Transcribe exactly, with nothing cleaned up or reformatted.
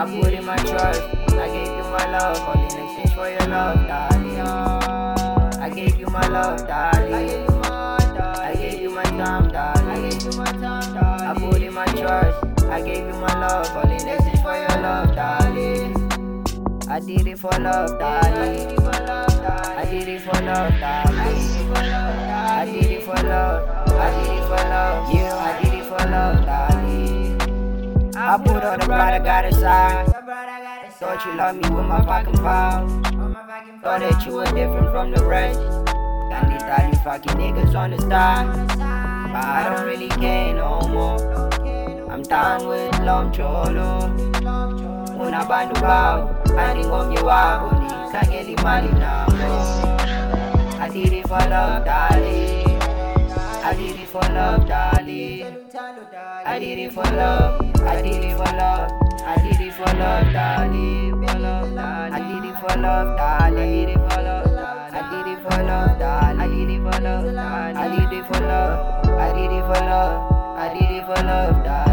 I put in my trust. I gave you my love, all in exchange for your love, darling. I gave you my love, darling. I gave you my time, darling. I put in my trust. I gave you my love, all in exchange for your love, darling. I did it for love, darling. I did it for love, darling. I did it for love. I did it for love. Yeah, I did it for love, darling. I put on the bride, I got aside. Thought you loved me with my fucking vows. Thought that you were different from the rest. Got these thotty fucking niggas on the side, but I don't really care no more. I'm down with Lom Cholo. Una bandu bao, ani ngomye wabo ni kageli mali namo. I did it for love, darling. I did it for love, darling. I did it for love. I did it for love. I did it for love, darling. I did it for love, darling. I did it for love, darling. I did it for love, darling. I did it for love. I did it for love. I did it for love, darling.